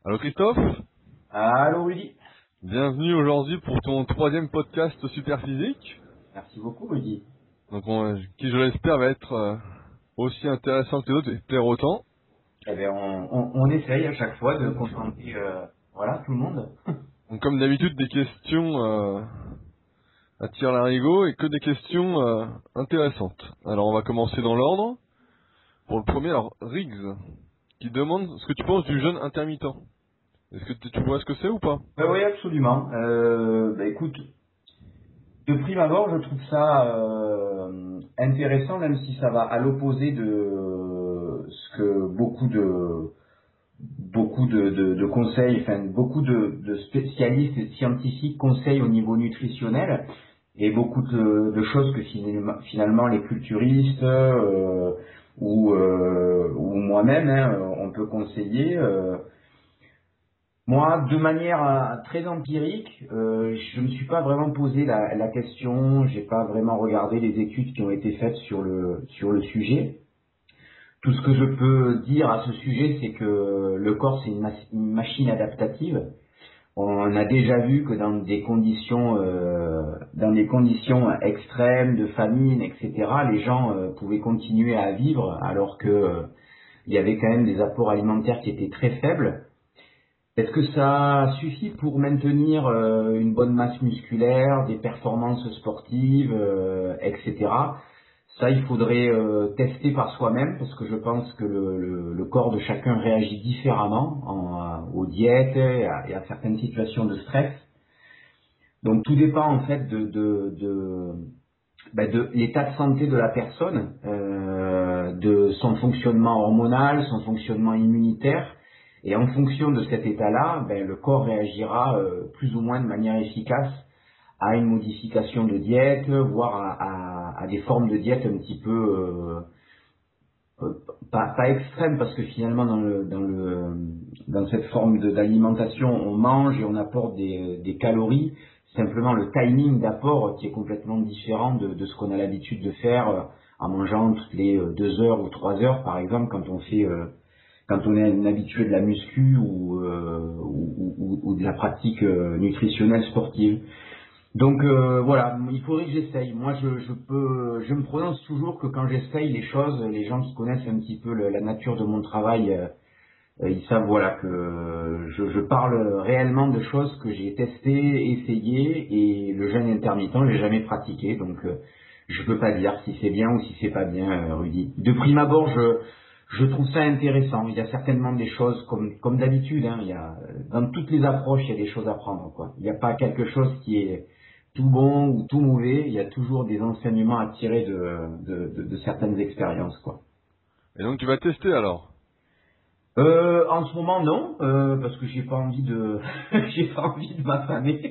Allô Christophe, Allô Rudy. bienvenue aujourd'hui pour ton troisième podcast Super Physique. Merci beaucoup Rudy. Donc qui je l'espère va être aussi intéressant que les autres et plaire autant. Eh bien, on essaye à chaque fois de contenter voilà, tout le monde. Donc comme d'habitude des questions à tire-larigot et que des questions intéressantes. Alors on va commencer dans l'ordre. Pour le premier, alors Riggs, qui demande ce que tu penses du jeûne intermittent. Est-ce que tu vois ce que c'est ou pas? Oui, absolument. Écoute, de prime abord, je trouve ça intéressant, même si ça va à l'opposé de ce que beaucoup de conseils, enfin beaucoup de spécialistes et de scientifiques conseillent au niveau nutritionnel, et beaucoup de choses que finalement les culturistes ou moi-même on peut conseiller. Moi, de manière très empirique, je me suis pas vraiment posé la question, j'ai pas vraiment regardé les études qui ont été faites sur le sujet. Tout ce que je peux dire à ce sujet, c'est que le corps, c'est une machine adaptative. On a déjà vu que dans des conditions extrêmes de famine, etc., les gens pouvaient continuer à vivre alors que il y avait quand même des apports alimentaires qui étaient très faibles. Est-ce que ça suffit pour maintenir une bonne masse musculaire, des performances sportives, etc. Ça, il faudrait tester par soi-même parce que je pense que le corps de chacun réagit différemment aux diètes et à certaines situations de stress. Donc tout dépend en fait de l'état de santé de la personne, de son fonctionnement hormonal, son fonctionnement immunitaire. Et en fonction de cet état-là, le corps réagira plus ou moins de manière efficace à une modification de diète, voire à des formes de diète un petit peu pas extrêmes, parce que finalement dans cette forme d'alimentation, on mange et on apporte des calories. Simplement le timing d'apport qui est complètement différent de ce qu'on a l'habitude de faire en mangeant toutes les 2 heures ou 3 heures, par exemple, quand on est un habitué de la muscu ou de la pratique nutritionnelle sportive. Donc voilà, il faudrait que j'essaye. Moi, je me prononce toujours que quand j'essaye les choses, les gens qui connaissent un petit peu la nature de mon travail, ils savent voilà que je parle réellement de choses que j'ai testées, essayées, et le jeûne intermittent, j'ai jamais pratiqué, donc je peux pas dire si c'est bien ou si c'est pas bien, Rudy. De prime abord, je trouve ça intéressant. Il y a certainement des choses comme d'habitude. Il y a dans toutes les approches, il y a des choses à prendre, quoi. Il n'y a pas quelque chose qui est tout bon ou tout mauvais. Il y a toujours des enseignements à tirer de certaines expériences, quoi. Et donc tu vas tester alors. En ce moment, non, parce que j'ai pas envie de, j'ai pas envie de m'affamer.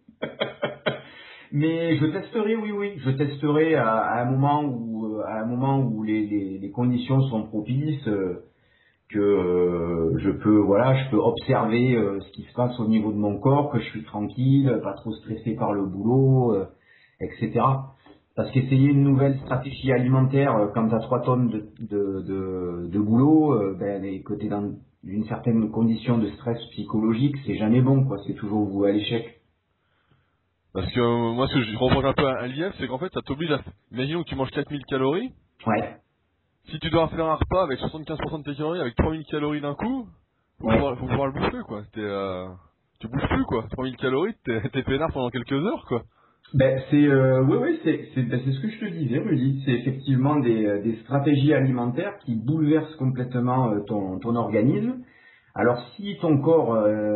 Mais je testerai, oui, oui, je testerai à un moment où les conditions sont propices. Que je peux observer ce qui se passe au niveau de mon corps, que je suis tranquille, pas trop stressé par le boulot, etc. Parce qu'essayer une nouvelle stratégie alimentaire quand tu as 3 tonnes de boulot, et que tu es dans une certaine condition de stress psychologique, c'est jamais bon, quoi. C'est toujours voué à l'échec. Parce que moi ce que je reproche un peu à l'IF, c'est qu'en fait ça t'oblige à... Imaginons que tu manges 4000 calories. Ouais, Si tu dois faire un repas avec 75% de tes calories, avec 3000 calories d'un coup, ouais. faut pouvoir le bouffer, quoi. Tu bouffes plus, quoi. 3000 calories, t'es peinard pendant quelques heures, quoi. Oui, oui, c'est ce que je te disais, Rudy. C'est effectivement des stratégies alimentaires qui bouleversent complètement ton organisme. Alors si ton corps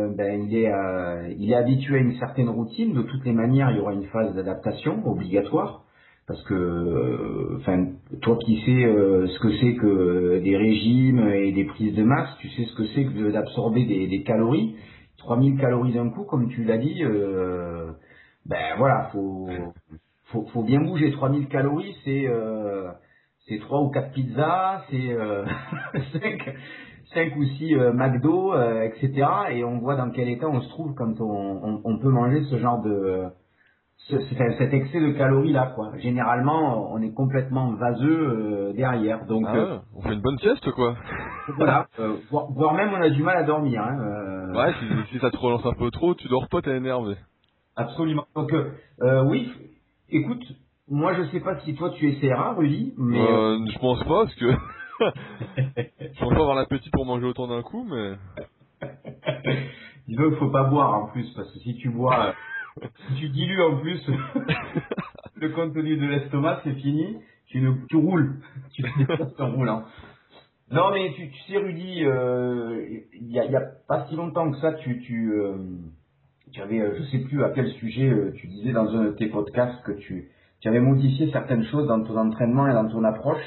il est habitué à une certaine routine, de toutes les manières il y aura une phase d'adaptation obligatoire, parce que toi qui sais ce que c'est que des régimes et des prises de masse, tu sais ce que c'est que d'absorber des calories, 3000 calories d'un coup comme tu l'as dit, voilà, faut bien bouger. 3000 calories, c'est 3 ou 4 pizzas, c'est 5 ou 6 McDo, etc. Et on voit dans quel état on se trouve quand on peut manger ce genre cet excès de calories là, quoi. Généralement, on est complètement vaseux derrière. Donc Ah ouais, on fait une bonne sieste, quoi. voilà, voire même on a du mal à dormir, hein. Ouais, si ça te relance un peu trop, tu dors pas, t'es énervé. Absolument. Donc oui, écoute, moi je sais pas si toi tu essaieras, Rudy, mais Je pense pas, parce que je pense pas avoir l'appétit pour manger autant d'un coup, mais... disons qu'il faut pas boire en plus, parce que si tu bois, si tu dilues en plus le contenu de l'estomac, c'est fini, tu roules, tu te déplaces en roulant. Non mais tu sais Rudy, il y a pas si longtemps que ça, tu avais, je sais plus à quel sujet, tu disais dans un de tes podcasts que tu avais modifié certaines choses dans ton entraînement et dans ton approche.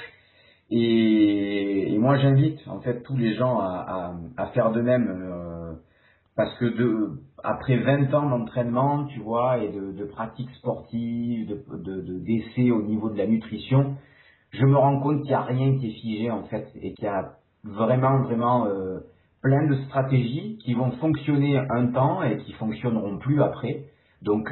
Et moi, j'invite en fait tous les gens à faire de même, parce que après 20 ans d'entraînement, tu vois, et de pratiques sportives, d'essais au niveau de la nutrition, je me rends compte qu'il n'y a rien qui est figé en fait, et qu'il y a vraiment plein de stratégies qui vont fonctionner un temps et qui fonctionneront plus après. Donc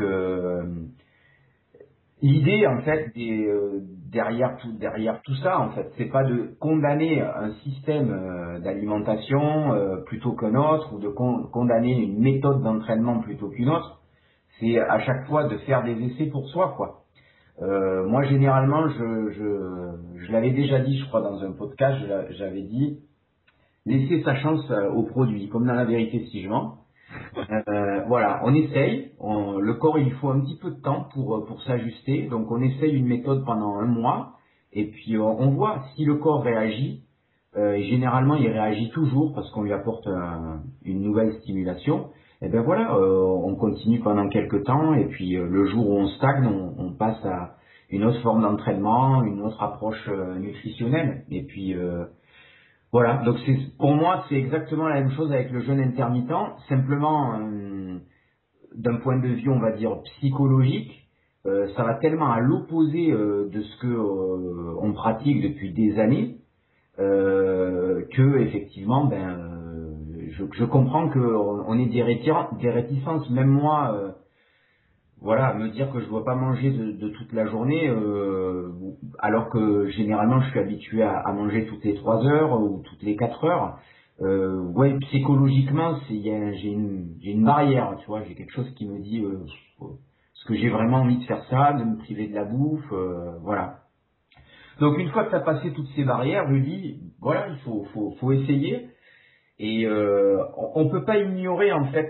l'idée en fait derrière tout ça en fait, c'est pas de condamner un système d'alimentation plutôt qu'un autre, ou de condamner une méthode d'entraînement plutôt qu'une autre. C'est à chaque fois de faire des essais pour soi quoi. Moi généralement je l'avais déjà dit je crois dans un podcast, j'avais dit laisser sa chance au produit, comme dans La Vérité si je mens. Voilà, on essaye. Le corps, il faut un petit peu de temps pour s'ajuster. Donc, on essaye une méthode pendant un mois. Et puis, on voit si le corps réagit. Et généralement, il réagit toujours parce qu'on lui apporte une nouvelle stimulation. Et ben voilà, on continue pendant quelques temps. Et puis, le jour où on stagne, on passe à une autre forme d'entraînement, une autre approche nutritionnelle. Et puis, voilà, donc pour moi c'est exactement la même chose avec le jeûne intermittent, simplement d'un point de vue on va dire psychologique, ça va tellement à l'opposé de ce que on pratique depuis des années que effectivement je comprends qu'on ait des réticences, même moi. Voilà, me dire que je ne dois pas manger de toute la journée, alors que généralement je suis habitué à manger toutes les 3 heures ou toutes les 4 heures. Ouais, psychologiquement, j'ai une barrière, tu vois, j'ai quelque chose qui me dit est-ce que j'ai vraiment envie de faire ça, de me priver de la bouffe, voilà. Donc une fois que tu as passé toutes ces barrières, je dis voilà, faut essayer. Et on peut pas ignorer en fait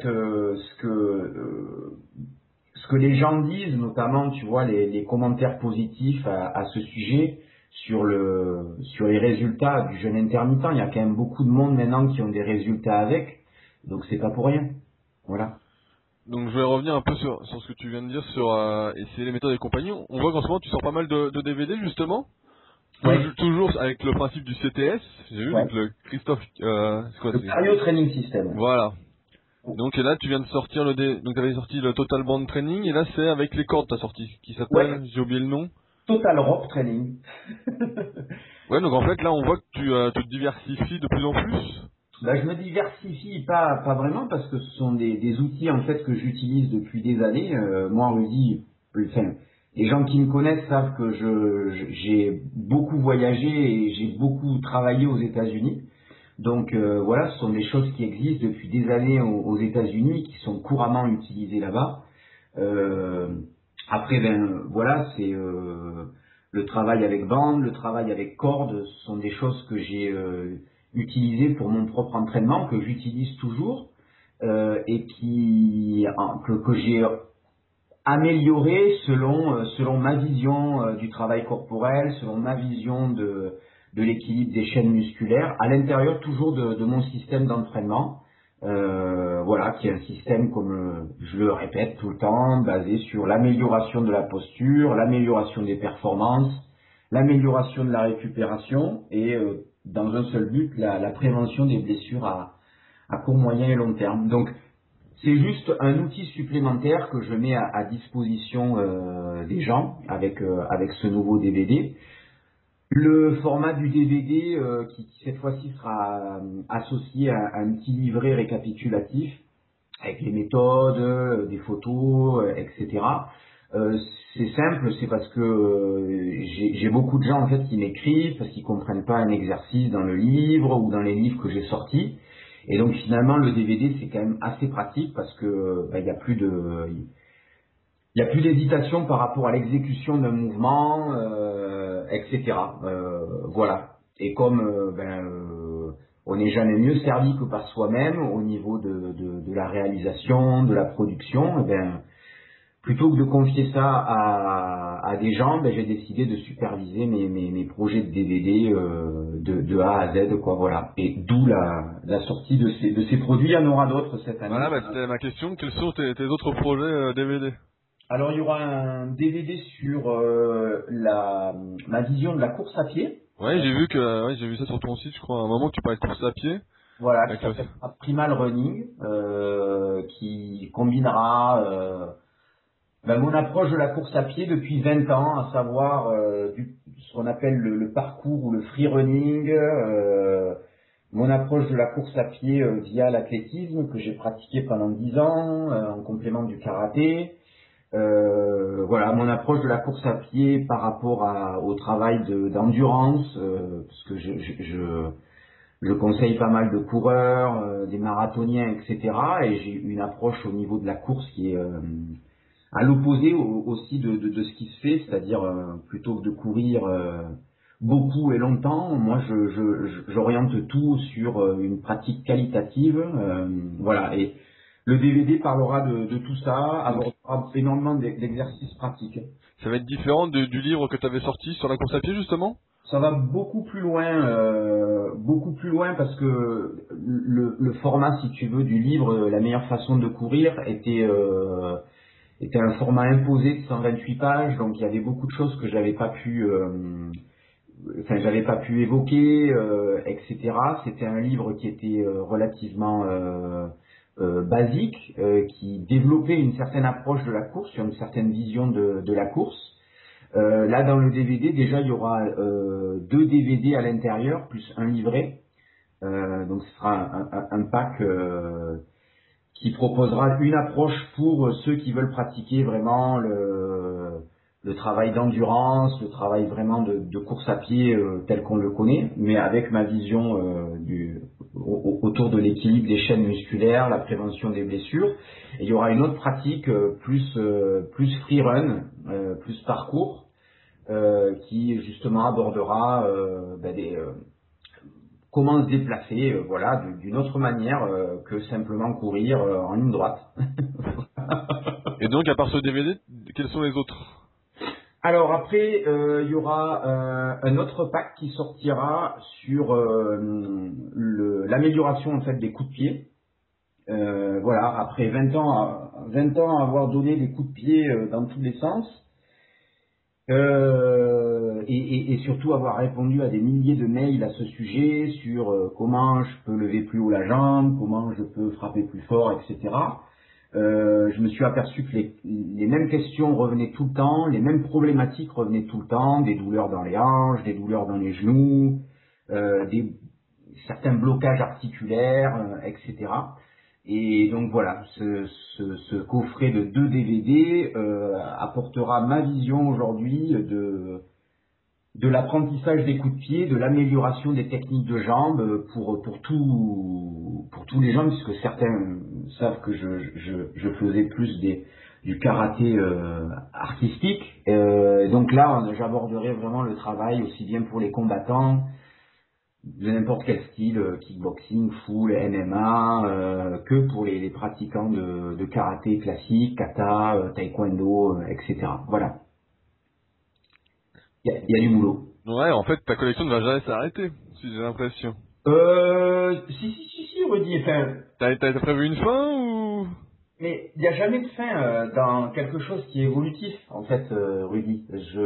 ce que les gens disent, notamment, tu vois, les commentaires positifs à ce sujet sur les résultats du jeûne intermittent. Il y a quand même beaucoup de monde maintenant qui ont des résultats avec, donc c'est pas pour rien. Voilà. Donc je vais revenir un peu sur ce que tu viens de dire sur essayer les méthodes et compagnie. On voit qu'en ce moment tu sors pas mal de DVD justement. Ouais, Toujours avec le principe du CTS, j'ai vu, ouais. donc le Christophe, c'est quoi Le c'est? Cardio Training System. Voilà. Donc et là tu viens de sortir donc t'avais sorti le Total Band Training et là c'est avec les cordes t'as sorti, qui Ouais, s'appelle, j'ai oublié le nom. Total Rope Training. Ouais, donc en fait là on voit que tu te diversifies de plus en plus. Là, je me diversifie pas vraiment parce que ce sont des outils en fait que j'utilise depuis des années. Moi, Rudy, enfin, les gens qui me connaissent savent que j'ai beaucoup voyagé et j'ai beaucoup travaillé aux États-Unis. Donc voilà, ce sont des choses qui existent depuis des années aux États-Unis, qui sont couramment utilisées là-bas. Euh, Après, voilà, c'est le travail avec bande, le travail avec corde, ce sont des choses que j'ai utilisées pour mon propre entraînement, que j'utilise toujours et que j'ai amélioré selon ma vision du travail corporel, selon ma vision de l'équilibre des chaînes musculaires, à l'intérieur toujours de mon système d'entraînement. Voilà, qui est un système, comme je le répète tout le temps, basé sur l'amélioration de la posture, l'amélioration des performances, l'amélioration de la récupération et dans un seul but, la prévention des blessures à court, moyen et long terme. Donc c'est juste un outil supplémentaire que je mets à disposition des gens avec ce nouveau DVD. Le format du DVD qui cette fois-ci sera associé à un petit livret récapitulatif avec les méthodes, des photos, etc. Euh, c'est simple, c'est parce que j'ai beaucoup de gens en fait qui m'écrivent parce qu'ils comprennent pas un exercice dans le livre ou dans les livres que j'ai sortis. Et donc finalement le DVD c'est quand même assez pratique parce que il y a plus d'hésitation par rapport à l'exécution d'un mouvement, etc. Voilà. Et comme on n'est jamais mieux servi que par soi-même au niveau de la réalisation, de la production, plutôt que de confier ça à des gens, j'ai décidé de superviser mes projets de DVD de A à Z, quoi, voilà. Et d'où la sortie de ces produits. Il y en aura d'autres cette année. Voilà, c'était ma question. Quels sont tes autres projets DVD? Alors il y aura un DVD sur ma vision de la course à pied. Ouais, j'ai vu ça sur ton site, je crois, à un moment que tu parlais de course à pied. Voilà, qui Avec s'appelle Primal Running, qui combinera mon approche de la course à pied depuis 20 ans, à savoir ce qu'on appelle le parcours ou le free running, mon approche de la course à pied via l'athlétisme que j'ai pratiqué pendant 10 ans en complément du karaté. Voilà, mon approche de la course à pied par rapport au travail d'endurance, parce que je conseille pas mal de coureurs, des marathoniens, etc. Et j'ai une approche au niveau de la course qui est à l'opposé aussi de ce qui se fait, c'est-à-dire plutôt que de courir beaucoup et longtemps, moi j'oriente tout sur une pratique qualitative, voilà. Et le DVD parlera de tout ça, donc, abordera énormément d'exercices pratiques. ça va être différent du livre que tu avais sorti sur la course à pied, justement? Ça va beaucoup plus loin parce que le format, si tu veux, du livre, la meilleure façon de courir était un format imposé de 128 pages, donc il y avait beaucoup de choses que j'avais pas pu évoquer, etc. C'était un livre qui était relativement basique, qui développait une certaine approche de la course, une certaine vision de la course. Là, dans le DVD, déjà, il y aura 2 DVD à l'intérieur, plus un livret. Donc, ce sera un pack qui proposera une approche pour ceux qui veulent pratiquer vraiment le travail d'endurance, le travail vraiment de course à pied tel qu'on le connaît, mais avec ma vision autour de l'équilibre des chaînes musculaires, la prévention des blessures. Et il y aura une autre pratique plus free run, plus parcours, qui justement abordera comment se déplacer, voilà, d'une autre manière que simplement courir en ligne droite. Et donc, à part ce DVD, quels sont les autres? Alors après, il y aura un autre pack qui sortira sur l'amélioration en fait des coups de pied. Voilà, après 20 ans à avoir donné des coups de pied dans tous les sens, et surtout avoir répondu à des milliers de mails à ce sujet sur comment je peux lever plus haut la jambe, comment je peux frapper plus fort, etc. Je me suis aperçu que les mêmes questions revenaient tout le temps, les mêmes problématiques revenaient tout le temps, des douleurs dans les hanches, des douleurs dans les genoux, certains blocages articulaires, etc. Et donc voilà, ce coffret de 2 DVD apportera ma vision aujourd'hui de l'apprentissage des coups de pied, de l'amélioration des techniques de jambes pour tous les gens, puisque certains savent que je faisais plus du karaté artistique. Donc là, j'aborderai vraiment le travail aussi bien pour les combattants de n'importe quel style, kickboxing, full, MMA, que pour les pratiquants de karaté classique, kata, taekwondo, etc. Voilà, il y a du boulot. Ouais, en fait, ta collection ne va jamais s'arrêter, si j'ai l'impression. Si, Rudy, enfin, T'as prévu une fin ou... mais il n'y a jamais de fin dans quelque chose qui est évolutif, en fait, Rudy.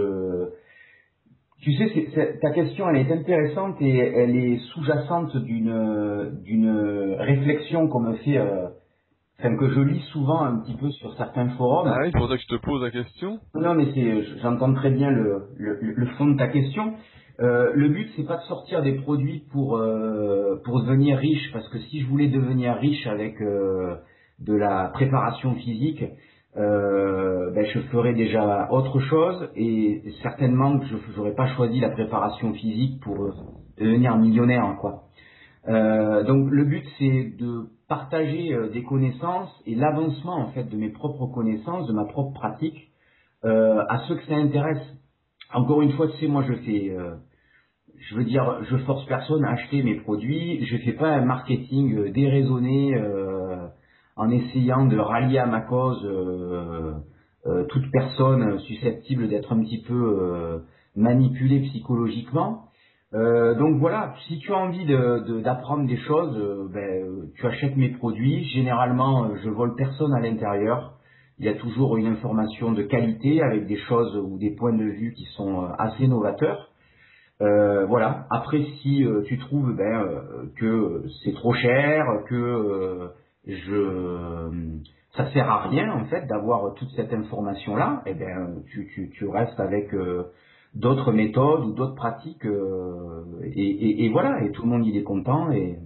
Tu sais, ta question, elle est intéressante et elle est sous-jacente d'une réflexion qu'on me fait, enfin, que je lis souvent un petit peu sur certains Ah forums. oui, c'est pour ça que je te pose la question. Non, mais j'entends très bien le fond de ta question. Le but, c'est pas de sortir des produits pour devenir riche, parce que si je voulais devenir riche avec de la préparation physique, je ferais déjà autre chose et certainement que je n'aurais pas choisi la préparation physique pour devenir millionnaire, quoi. Donc le but c'est de partager des connaissances et l'avancement en fait de mes propres connaissances, de ma propre pratique à ceux que ça intéresse. Encore une fois, tu sais, moi je veux dire, je force personne à acheter mes produits. Je fais pas un marketing déraisonné en essayant de rallier à ma cause toute personne susceptible d'être un petit peu manipulée psychologiquement. Donc voilà, si tu as envie d'apprendre des choses, tu achètes mes produits. Généralement, je vole personne à l'intérieur. Il y a toujours une information de qualité avec des choses ou des points de vue qui sont assez novateurs. Voilà. Après, si tu trouves que c'est trop cher, que ça sert à rien en fait d'avoir toute cette information là, tu restes avec d'autres méthodes ou d'autres pratiques et voilà. Et tout le monde il est content et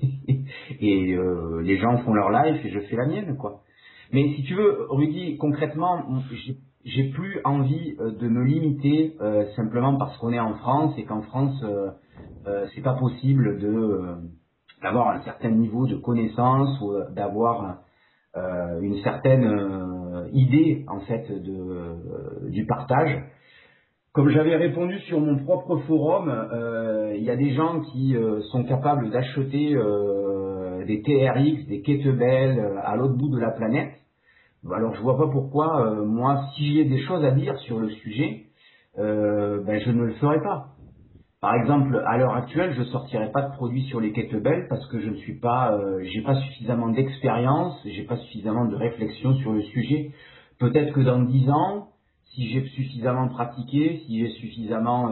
les gens font leur life et je fais la mienne quoi. Mais si tu veux, Rudy, concrètement, j'ai plus envie de me limiter simplement parce qu'on est en France et qu'en France, c'est pas possible d'avoir un certain niveau de connaissance ou d'avoir une certaine idée en fait du partage. Comme j'avais répondu sur mon propre forum, il y a des gens qui sont capables d'acheter des TRX, des kettlebells à l'autre bout de la planète. Alors je vois pas pourquoi moi, si j'ai des choses à dire sur le sujet, je ne le ferai pas. Par exemple, à l'heure actuelle, je sortirai pas de produits sur les kettlebells parce que je ne suis pas, j'ai pas suffisamment d'expérience, j'ai pas suffisamment de réflexion sur le sujet. Peut-être que dans 10 ans, si j'ai suffisamment pratiqué, si j'ai suffisamment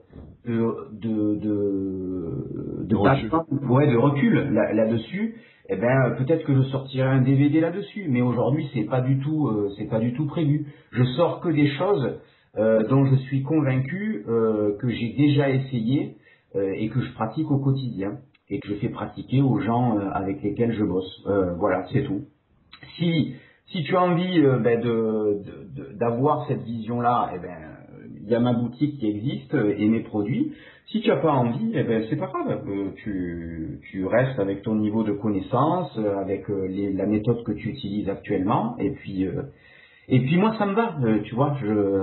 De recul. de recul là-dessus, peut-être que je sortirai un DVD là-dessus. Mais aujourd'hui, c'est pas du tout prévu. Je sors que des choses dont je suis convaincu que j'ai déjà essayé et que je pratique au quotidien et que je fais pratiquer aux gens avec lesquels je bosse. Voilà, c'est tout. Si tu as envie d'avoir cette vision-là, il y a ma boutique qui existe et mes produits. Si tu n'as pas envie, c'est pas grave. Tu restes avec ton niveau de connaissance, avec la méthode que tu utilises actuellement, et puis moi ça me va, tu vois.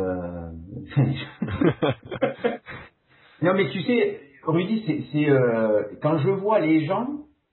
Non mais tu sais, Rudy, quand je vois les gens,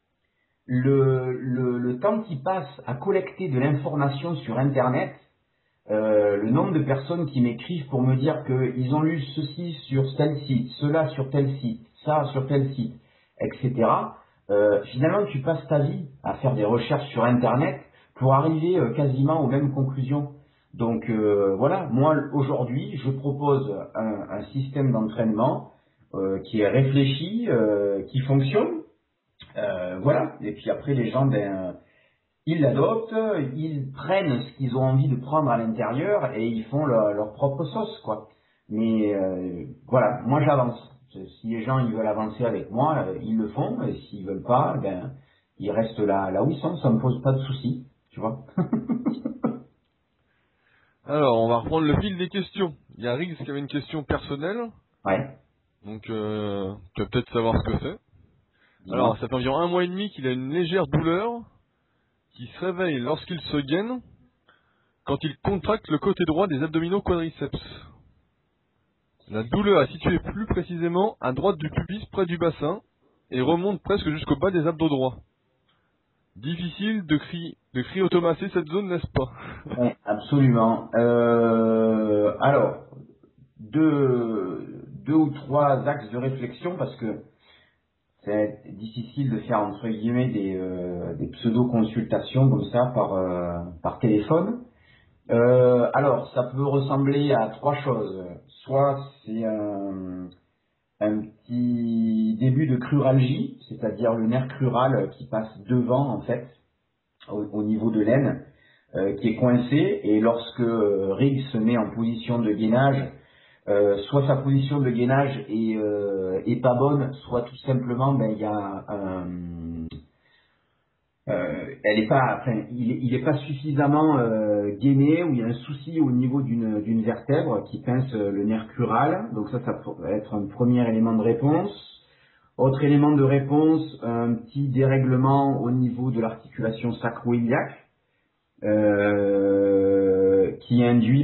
le temps qu'ils passent à collecter de l'information sur Internet, le nombre de personnes qui m'écrivent pour me dire qu'ils ont lu ceci sur tel site, cela sur tel site, ça sur tel site, etc. Finalement, tu passes ta vie à faire des recherches sur Internet pour arriver quasiment aux mêmes conclusions. Donc voilà, moi aujourd'hui, je propose un système d'entraînement qui est réfléchi, qui fonctionne. Voilà. Et puis après, les gens, ils l'adoptent, ils prennent ce qu'ils ont envie de prendre à l'intérieur et ils font leur propre sauce, quoi. Mais voilà, moi j'avance. Si les gens ils veulent avancer avec moi, ils le font. Et s'ils veulent pas, ils restent là où ils sont. Ça me pose pas de soucis, tu vois. Alors, on va reprendre le fil des questions. Il y a Riggs qui avait une question personnelle, Ouais. donc tu vas peut-être savoir ce que c'est. Alors, Dis-moi. ça fait environ 1 mois et demi qu'il a une légère douleur qui se réveille lorsqu'il se gaine quand il contracte le côté droit des abdominaux quadriceps. La douleur est située plus précisément à droite du pubis près du bassin et remonte presque jusqu'au bas des abdos droits. Difficile de cryotomasser cette zone, n'est-ce pas? Ouais, absolument. Alors, deux ou trois axes de réflexion parce que c'est difficile de faire entre guillemets des pseudo-consultations comme ça par téléphone. Alors, ça peut ressembler à trois choses. Soit c'est un petit début de cruralgie, c'est-à-dire le nerf crural qui passe devant en fait, au niveau de l'aine, qui est coincé. Et lorsque Riggs se met en position de gainage, soit sa position de gainage est pas bonne, soit tout simplement il y a elle est pas, enfin, il est pas suffisamment gainé ou il y a un souci au niveau d'une vertèbre qui pince le nerf crural. Donc ça peut être un premier élément de réponse. Autre élément de réponse, un petit dérèglement au niveau de l'articulation sacro-iliaque, qui induit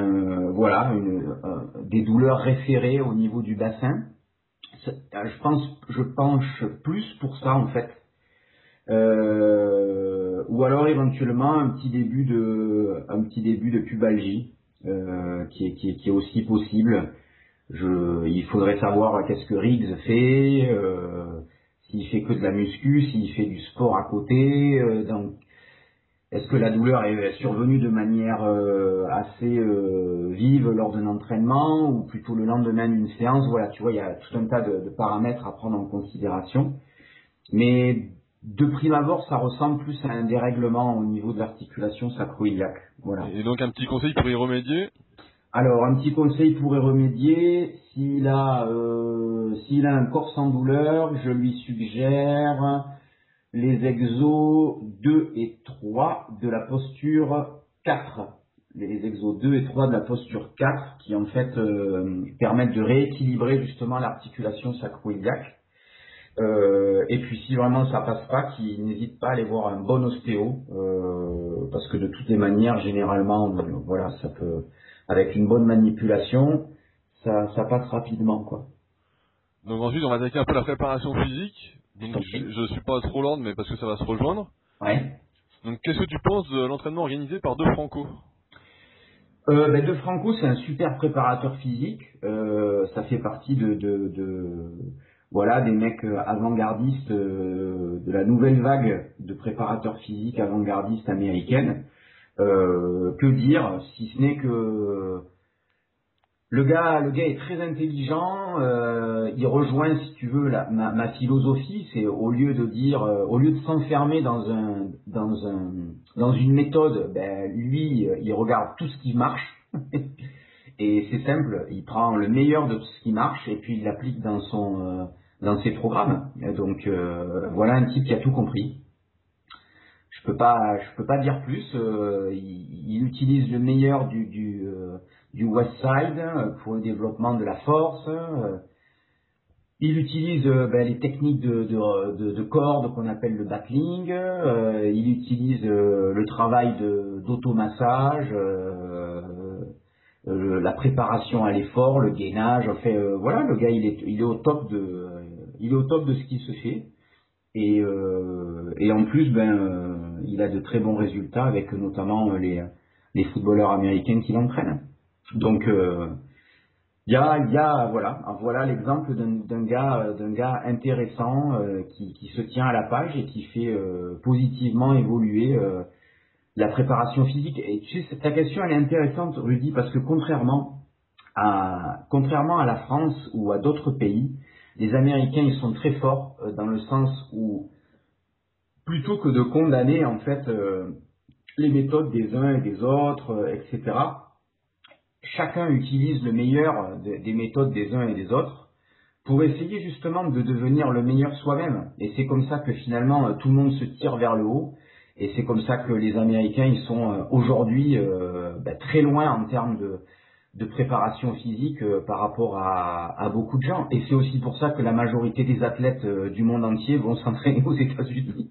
des douleurs référées au niveau du bassin. Je penche plus pour ça en fait. Ou alors éventuellement un petit début de pubalgie, qui est aussi possible. Il faudrait savoir qu'est-ce que Riggs fait, s'il fait que de la muscu, s'il fait du sport à côté. Est-ce que la douleur est survenue de manière assez vive lors d'un entraînement ou plutôt le lendemain d'une séance? Voilà, tu vois, il y a tout un tas de paramètres à prendre en considération. Mais de prime abord, ça ressemble plus à un dérèglement au niveau de l'articulation sacro-iliaque. Voilà. Et donc un petit conseil pour y remédier? Alors, un petit conseil pour y remédier, s'il a un corps sans douleur, je lui suggère les exos 2 et 3 de la posture 4. Les exos 2 et 3 de la posture 4 qui en fait permettent de rééquilibrer justement l'articulation sacro-iliaque. Et puis si vraiment ça passe pas, qu'il n'hésite pas à aller voir un bon ostéo, parce que de toutes les manières, généralement, voilà, ça peut, avec une bonne manipulation, ça passe rapidement, quoi. Donc ensuite, on va attaquer un peu la préparation physique. Donc je suis pas trop lent, mais parce que ça va se rejoindre. Ouais. Donc qu'est-ce que tu penses de l'entraînement organisé par De Franco? De Franco, c'est un super préparateur physique. Ça fait partie voilà, des mecs avant-gardistes de la nouvelle vague de préparateurs physiques avant-gardistes américaines. Que dire, si ce n'est que le gars est très intelligent, il rejoint, si tu veux, ma philosophie, c'est au lieu de s'enfermer dans une méthode, lui, il regarde tout ce qui marche, et c'est simple, il prend le meilleur de tout ce qui marche, et puis il l'applique dans ses programmes. Donc, voilà un type qui a tout compris. Je peux pas dire plus. Il utilise le meilleur du West Side pour le développement de la force. Il utilise les techniques de cordes qu'on appelle le battling. Il utilise le travail d'automassage, la préparation à l'effort, le gainage. Enfin, voilà, le gars il est au top de ce qui se fait. Et en plus, il a de très bons résultats avec notamment les footballeurs américains qui l'entraînent. Donc, voilà l'exemple d'un gars intéressant qui se tient à la page et qui fait positivement évoluer la préparation physique. Et tu sais, ta question elle est intéressante, Rudy, parce que contrairement à la France ou à d'autres pays, les Américains ils sont très forts dans le sens où plutôt que de condamner en fait les méthodes des uns et des autres, etc. Chacun utilise le meilleur des méthodes des uns et des autres pour essayer justement de devenir le meilleur soi-même. Et c'est comme ça que finalement tout le monde se tire vers le haut. Et c'est comme ça que les Américains ils sont aujourd'hui très loin en termes de préparation physique par rapport à beaucoup de gens. Et c'est aussi pour ça que la majorité des athlètes du monde entier vont s'entraîner aux États-Unis.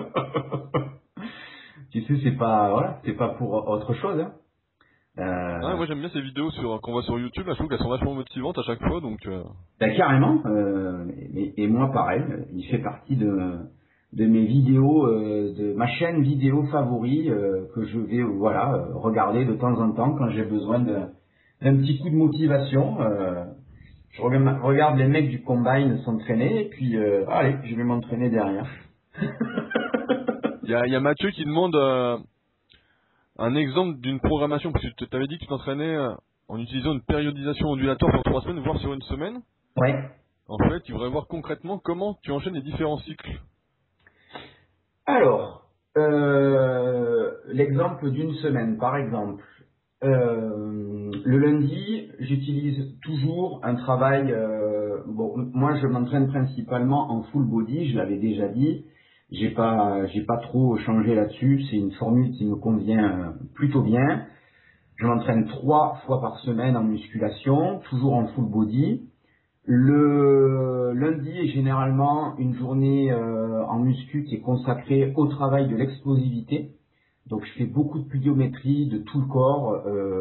Tu sais, c'est pas pour autre chose. Hein. Ah, moi j'aime bien ces vidéos qu'on voit sur YouTube, là, je trouve qu'elles sont vachement motivantes à chaque fois, donc... Carrément. Et moi, pareil, il fait partie de mes vidéos, de ma chaîne vidéo favori que je vais regarder de temps en temps quand j'ai besoin d'un petit coup de motivation. Je regarde les mecs du combine s'entraîner et puis allez, je vais m'entraîner derrière. Il y a Mathieu qui demande un exemple d'une programmation, parce que tu t'avais dit que tu t'entraînais en utilisant une périodisation ondulatoire sur 3 semaines, voire sur une semaine. Ouais. En fait, il voudrait voir concrètement comment tu enchaînes les différents cycles. Alors, l'exemple d'une semaine, par exemple. Le lundi, j'utilise toujours un travail. Moi, je m'entraîne principalement en full body. Je l'avais déjà dit. J'ai pas trop changé là-dessus. C'est une formule qui me convient plutôt bien. Je m'entraîne 3 fois par semaine en musculation, toujours en full body. Le lundi est généralement une journée en muscu qui est consacrée au travail de l'explosivité. Donc je fais beaucoup de pliométrie de tout le corps,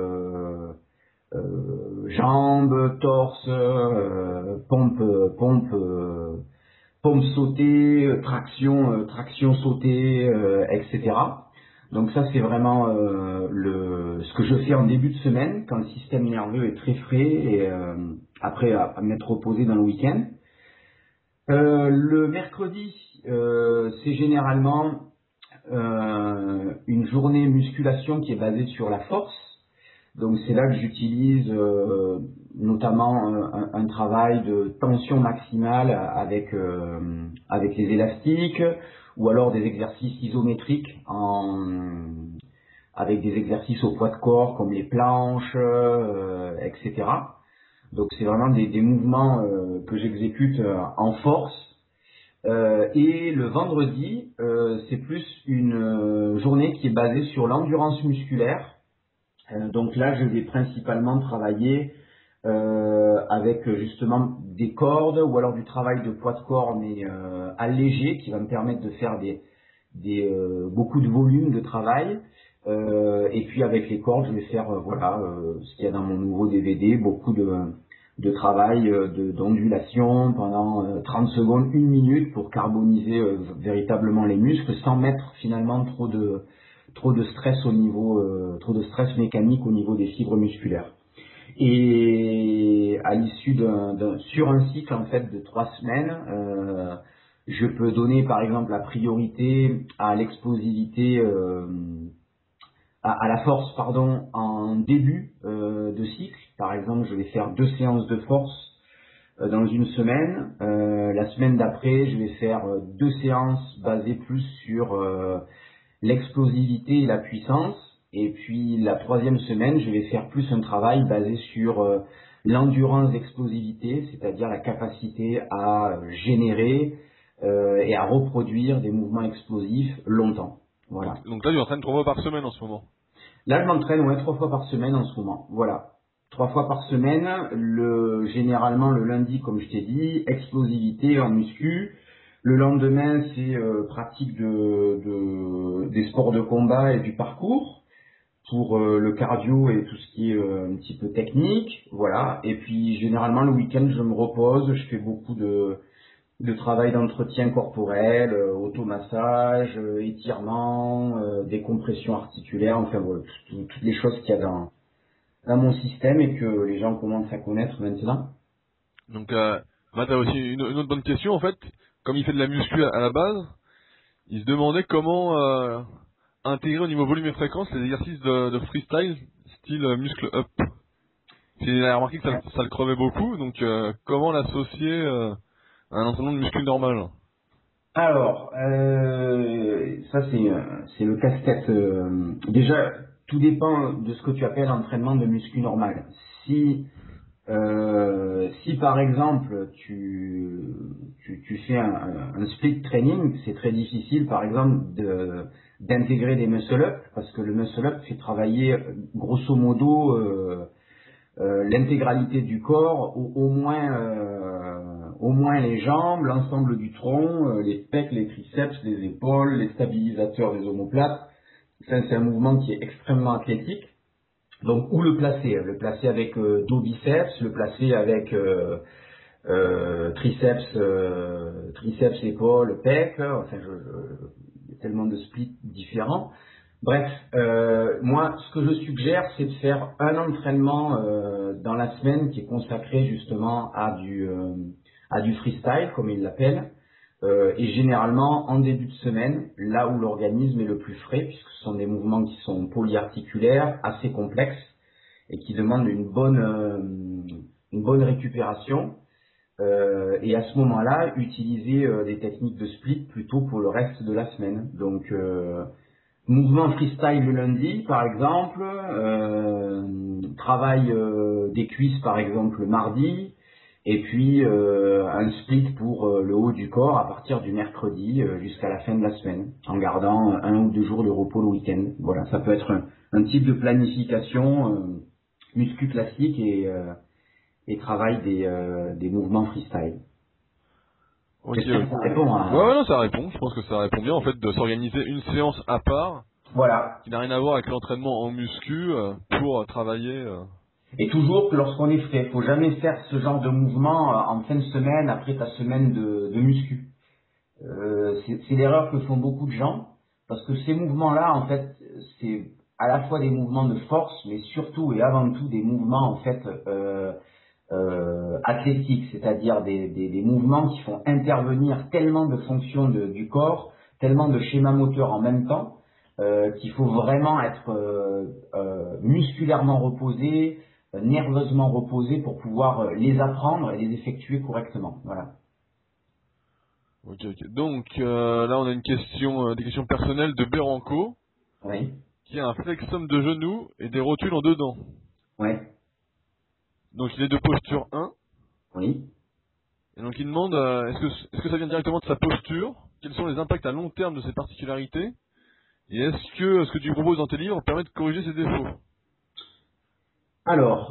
jambes, torse, pompe sautée, traction sautée, etc. Donc ça c'est vraiment ce que je fais en début de semaine quand le système nerveux est très frais et après à m'être reposé dans le week-end. Le mercredi, c'est généralement une journée musculation qui est basée sur la force. Donc c'est là que j'utilise notamment un travail de tension maximale avec les élastiques ou alors des exercices isométriques avec des exercices au poids de corps comme les planches, etc. Donc c'est vraiment des mouvements que j'exécute en force. Et le vendredi, c'est plus une journée qui est basée sur l'endurance musculaire. Donc là, je vais principalement travailler avec justement des cordes ou alors du travail de poids de corps mais allégé qui va me permettre de faire beaucoup de volume de travail. Et puis avec les cordes, je vais faire ce qu'il y a dans mon nouveau DVD, beaucoup de travail d'ondulation pendant 30 secondes, 1 minute pour carboniser véritablement les muscles sans mettre finalement trop de stress trop de stress mécanique au niveau des fibres musculaires. Et à l'issue sur un cycle en fait de 3 semaines, je peux donner par exemple la priorité à l'explosivité, à la force pardon, en début de cycle. Par exemple, je vais faire 2 séances de force dans une semaine. La semaine d'après, je vais faire 2 séances basées plus sur l'explosivité et la puissance. Et puis la troisième semaine, je vais faire plus un travail basé sur l'endurance d'explosivité, c'est-à-dire la capacité à générer et à reproduire des mouvements explosifs longtemps. Voilà. Donc là, tu entraînes 3 fois par semaine en ce moment. Là, je m'entraîne 3 fois par semaine en ce moment. Voilà. 3 fois par semaine, généralement le lundi, comme je t'ai dit, explosivité en muscu. Le lendemain, c'est pratique des sports de combat et du parcours pour le cardio et tout ce qui est un petit peu technique. Voilà. Et puis, généralement, le week-end, je me repose. Je fais beaucoup de travail d'entretien corporel, automassage, étirement, décompression articulaire, enfin voilà, toutes les choses qu'il y a dans mon système et que les gens commencent à connaître maintenant. Donc là, t'as aussi une autre bonne question en fait. Comme il fait de la muscu à la base, il se demandait comment intégrer au niveau volume et fréquence les exercices de freestyle, style muscle up. Il a remarqué que ça le crevait beaucoup, donc comment l'associer à un entraînement de muscu normal? Alors, ça c'est le casse-tête. Déjà, tout dépend de ce que tu appelles entraînement de muscu normal. Si par exemple tu fais un split training, c'est très difficile par exemple d'intégrer des muscle-up parce que le muscle-up fait travailler grosso modo l'intégralité du corps, au moins les jambes, l'ensemble du tronc, les pecs, les triceps, les épaules, les stabilisateurs des omoplates. Ça, c'est un mouvement qui est extrêmement athlétique. Donc où le placer? Le placer avec dos biceps, le placer avec triceps, épaules, pecs. Enfin, il y a tellement de splits différents. Bref, moi, ce que je suggère, c'est de faire un entraînement dans la semaine qui est consacré justement à du freestyle, comme ils l'appellent, et généralement en début de semaine, là où l'organisme est le plus frais, puisque ce sont des mouvements qui sont polyarticulaires, assez complexes, et qui demandent une bonne récupération. Et à ce moment-là, utiliser des techniques de split plutôt pour le reste de la semaine. Donc, mouvement freestyle le lundi, par exemple, travail des cuisses, par exemple, le mardi, et puis un split pour le haut du corps à partir du mercredi jusqu'à la fin de la semaine, en gardant 1 ou 2 jours de repos le week-end. Voilà, ça peut être un type de planification muscu classique et travaille des mouvements freestyle. Ok, J'espère que ça répond ouais, non, ça répond. Je pense que ça répond bien, en fait, de s'organiser une séance à part, Voilà. qui n'a rien à voir avec l'entraînement en muscu, pour travailler. Et toujours que lorsqu'on est frais, faut jamais faire ce genre de mouvement en fin de semaine après ta semaine de muscu. C'est l'erreur que font beaucoup de gens, parce que ces mouvements-là, en fait, c'est à la fois des mouvements de force, mais surtout et avant tout des mouvements en fait athlétiques, c'est-à-dire des mouvements qui font intervenir tellement de fonctions du corps, tellement de schémas moteurs en même temps, qu'il faut vraiment être musculairement reposé, nerveusement reposé pour pouvoir les apprendre et les effectuer correctement. Voilà. Ok, ok. Donc, là, on a une question, des questions personnelles de Beranco, Oui. qui a un flexum de genoux et des rotules en dedans. Ouais. Donc, il est de posture 1. Oui. Et donc, il demande, est-ce que ça vient directement de sa posture? Quels sont les impacts à long terme de ces particularités? Et est-ce que ce que tu proposes dans tes livres permet de corriger ces défauts? Alors,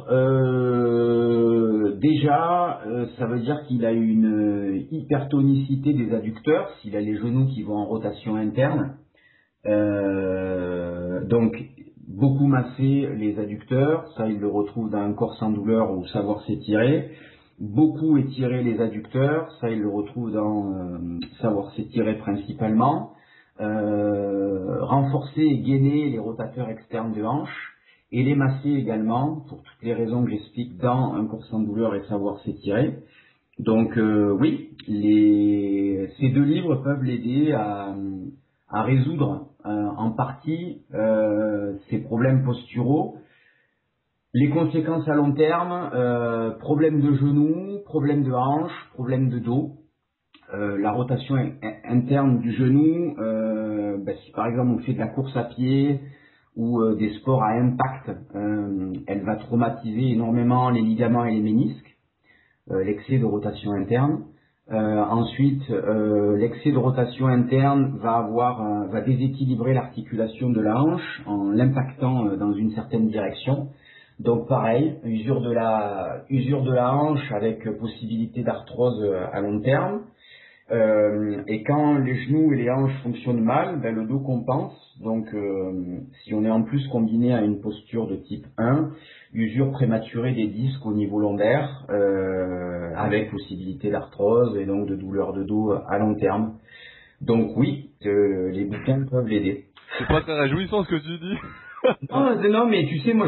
déjà, ça veut dire qu'il a une hypertonicité des adducteurs, s'il a les genoux qui vont en rotation interne. Donc, beaucoup masser les adducteurs, ça il le retrouve dans un corps sans douleur ou savoir s'étirer. Beaucoup étirer les adducteurs, ça il le retrouve dans savoir s'étirer principalement. Renforcer et gainer les rotateurs externes de hanche et les masser également pour toutes les raisons que j'explique dans un cours sans douleur et savoir s'étirer. Donc oui, ces deux livres peuvent l'aider à résoudre en partie ces problèmes posturaux. Les conséquences à long terme, problèmes de genoux, problèmes de hanche, problèmes de dos. La rotation interne du genou, si par exemple on fait de la course à pied ou des sports à impact, elle va traumatiser énormément les ligaments et les ménisques, l'excès de rotation interne. Ensuite, l'excès de rotation interne va déséquilibrer l'articulation de la hanche en l'impactant dans une certaine direction. Donc pareil, usure de la hanche avec possibilité d'arthrose à long terme. Et quand les genoux et les hanches fonctionnent mal, le dos compense. Donc si on est en plus combiné à une posture de type 1, usure prématurée des disques au niveau lombaire, avec possibilité d'arthrose et donc de douleur de dos à long terme. Donc oui, les bouquins peuvent l'aider. C'est pas très réjouissant ce que tu dis. Non, mais tu sais, moi,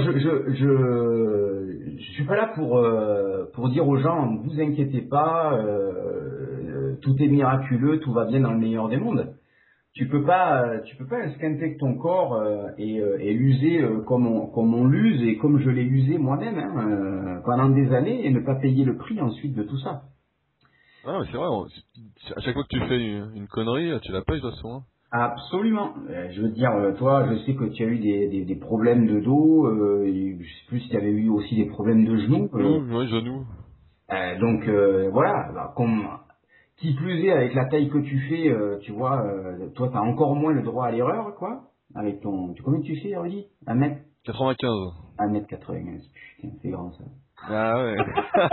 je suis pas là pour dire aux gens, vous inquiétez pas, tout est miraculeux, tout va bien dans le meilleur des mondes. Tu peux pas esquinter ton corps et l'user comme on l'use et comme je l'ai usé moi-même pendant des années et ne pas payer le prix ensuite de tout ça. Ah, mais c'est vrai, à chaque fois que tu fais une connerie, tu la payes de toute façon. Hein. Absolument. Je veux dire, toi, je sais que tu as eu des problèmes de dos, et je sais plus si tu avais eu aussi des problèmes de genoux. Ouais, genoux. Donc voilà, qui plus est avec la taille que tu fais, tu vois, toi tu as encore moins le droit à l'erreur, quoi. Avec combien tu fais, Rudy 1 mètre 95. 1m95, putain, c'est grand ça. Ah ouais.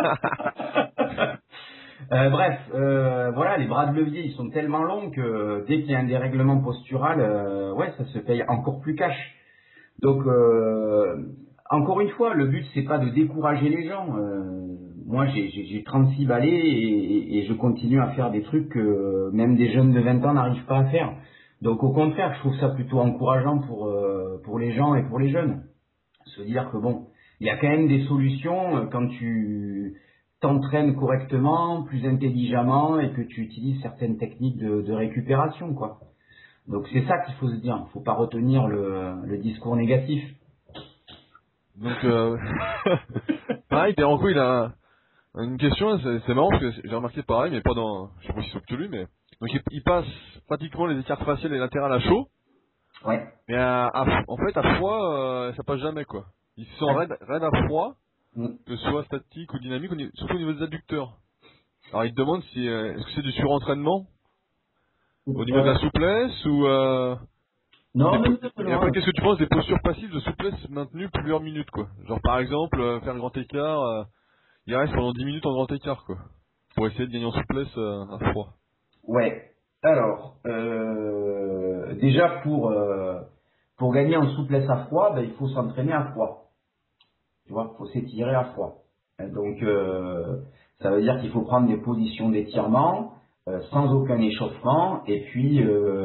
Bref, voilà, les bras de levier ils sont tellement longs que dès qu'il y a un dérèglement postural, ouais, ça se paye encore plus cash. Donc encore une fois, le but c'est pas de décourager les gens. Moi j'ai 36 balais et je continue à faire des trucs que même des jeunes de 20 ans n'arrivent pas à faire. Donc au contraire, je trouve ça plutôt encourageant pour les gens et pour les jeunes. Se dire que bon, il y a quand même des solutions quand tu t'entraînes correctement, plus intelligemment et que tu utilises certaines techniques de récupération, quoi. Donc c'est ça qu'il faut se dire. Il faut pas retenir le discours négatif. Donc, pareil, Beranco, il a une question, c'est marrant parce que j'ai remarqué pareil, mais pas dans, je sais pas si c'est que lui, mais, donc il passe pratiquement les écarts faciales et latérales à chaud, Ouais. mais en fait, à froid, ça passe jamais, quoi. Il se sent Ouais. raide à froid, Mm. que ce soit statique ou dynamique, surtout au niveau des adducteurs. Alors il te demande si, est-ce que c'est du surentraînement, au niveau de la souplesse, ou Non, non, non, et après, non. qu'est-ce que tu penses des postures passives de souplesse maintenues plusieurs minutes, quoi? Genre, par exemple, faire le grand écart, il reste pendant 10 minutes en grand écart, quoi. Pour essayer de gagner en souplesse à froid. Ouais. Alors, déjà pour gagner en souplesse à froid, ben, il faut s'entraîner à froid. Tu vois, il faut s'étirer à froid. Donc, ça veut dire qu'il faut prendre des positions d'étirement sans aucun échauffement et puis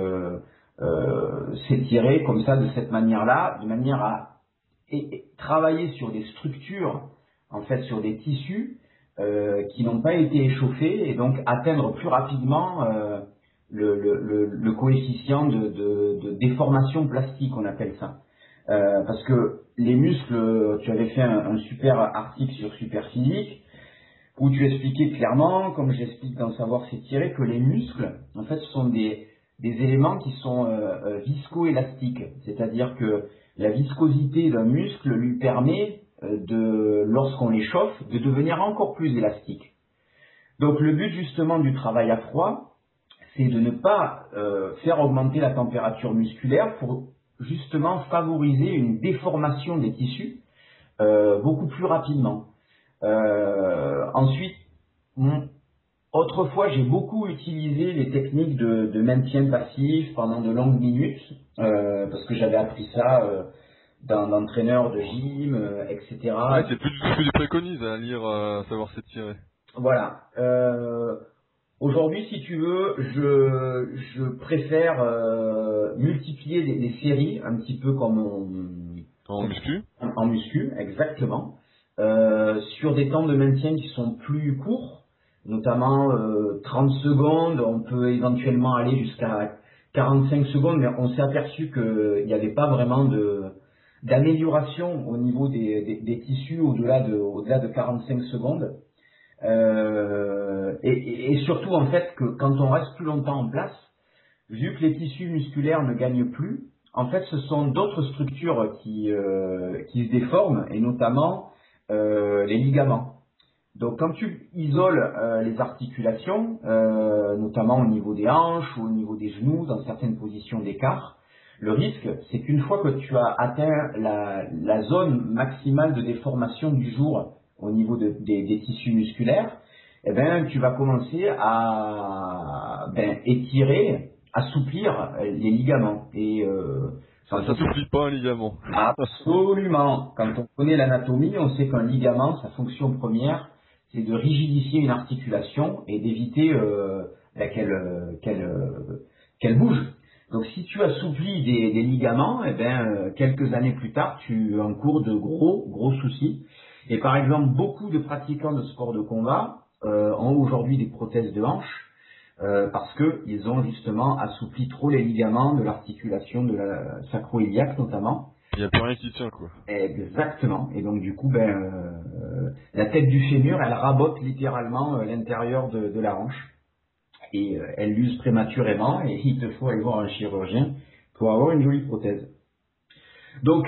s'étirer comme ça de cette manière-là, de manière à travailler sur des structures, en fait, sur des tissus qui n'ont pas été échauffés et donc atteindre plus rapidement le coefficient de déformation plastique, on appelle ça. Parce que les muscles, tu avais fait un super article sur Superphysique où tu expliquais clairement, comme j'explique dans Savoir s'étirer, que les muscles, en fait, ce sont des éléments qui sont viscoélastiques. C'est-à-dire que la viscosité d'un muscle lui permet lorsqu'on l'échauffe, de devenir encore plus élastique. Donc le but justement du travail à froid, c'est de ne pas faire augmenter la température musculaire pour justement favoriser une déformation des tissus beaucoup plus rapidement. Ensuite, autrefois, j'ai beaucoup utilisé les techniques de maintien passif pendant de longues minutes, parce que j'avais appris ça d'entraîneurs de gym, etc. Ouais, c'est plus du tout ce que tu préconises à lire Savoir s'étirer. Voilà. Aujourd'hui, si tu veux, je préfère multiplier des séries, un petit peu En muscu. en muscu, exactement, sur des temps de maintien qui sont plus courts, notamment 30 secondes, on peut éventuellement aller jusqu'à 45 secondes, mais on s'est aperçu qu'il n'y avait pas vraiment d'amélioration au niveau des tissus au-delà de 45 secondes. Et surtout en fait que quand on reste plus longtemps en place, vu que les tissus musculaires ne gagnent plus, en fait ce sont d'autres structures qui se déforment, et notamment les ligaments. Donc quand tu isoles les articulations, notamment au niveau des hanches ou au niveau des genoux, dans certaines positions d'écart, le risque c'est qu'une fois que tu as atteint la zone maximale de déformation du jour au niveau des tissus musculaires, eh ben, tu vas commencer à étirer, assouplir les ligaments. Et Ça s'assouplit pas un ligament. absolument. Quand on connaît l'anatomie, on sait qu'un ligament, sa fonction première, c'est de rigidifier une articulation et d'éviter qu'elle bouge. Donc si tu assouplis des ligaments, eh ben, quelques années plus tard, tu encours de gros soucis. Et par exemple, beaucoup de pratiquants de sport de combat ont aujourd'hui des prothèses de hanche parce qu'ils ont justement assoupli trop les ligaments de l'articulation de la sacro-iliaque notamment. Il n'y a plus rien qui tient, quoi. Exactement. Et donc du coup, la tête du fémur, elle rabote littéralement l'intérieur de la hanche et elle l'use prématurément et il te faut aller voir un chirurgien pour avoir une jolie prothèse. Donc,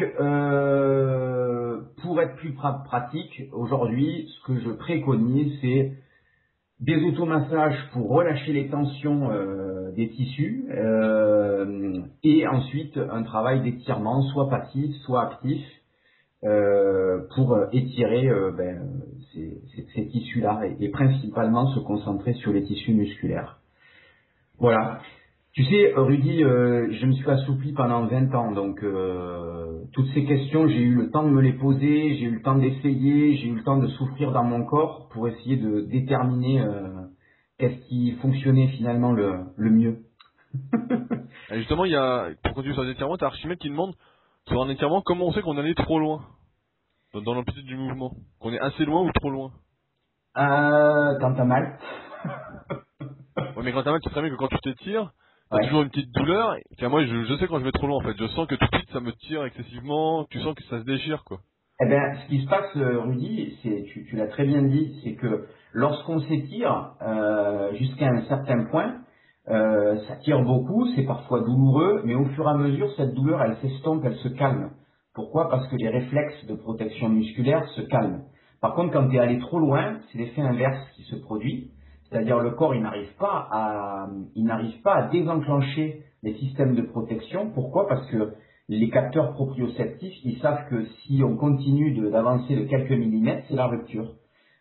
pour être plus pratique, aujourd'hui, ce que je préconise, c'est des automassages pour relâcher les tensions des tissus et ensuite un travail d'étirement, soit passif, soit actif, pour étirer ces tissus-là et principalement se concentrer sur les tissus musculaires. Voilà. Tu sais, Rudy, je me suis assoupli pendant 20 ans, donc toutes ces questions, j'ai eu le temps de me les poser, j'ai eu le temps d'essayer, j'ai eu le temps de souffrir dans mon corps pour essayer de déterminer qu'est-ce qui fonctionnait finalement le mieux. Et justement, pour continuer sur les étirements, t'as Archimède qui demande, sur un étirement, comment on sait qu'on allait trop loin dans l'amplitude du mouvement? Qu'on est assez loin ou trop loin? Quand t'as mal. Ouais, mais quand t'as mal, tu sais très bien que quand tu t'étires, t'as Ouais. toujours une petite douleur. Et moi, je sais quand je vais trop loin, en fait. Je sens que tout de suite, ça me tire excessivement, tu sens que ça se déchire, quoi. Eh bien, ce qui se passe, Rudy, tu l'as très bien dit, c'est que lorsqu'on s'étire jusqu'à un certain point, ça tire beaucoup, c'est parfois douloureux, mais au fur et à mesure, cette douleur, elle s'estompe, elle se calme. Pourquoi? Parce que les réflexes de protection musculaire se calment. Par contre, quand tu es allé trop loin, c'est l'effet inverse qui se produit, c'est-à-dire le corps, il n'arrive pas à désenclencher les systèmes de protection. Pourquoi? Parce que les capteurs proprioceptifs, ils savent que si on continue d'avancer de quelques millimètres, c'est la rupture.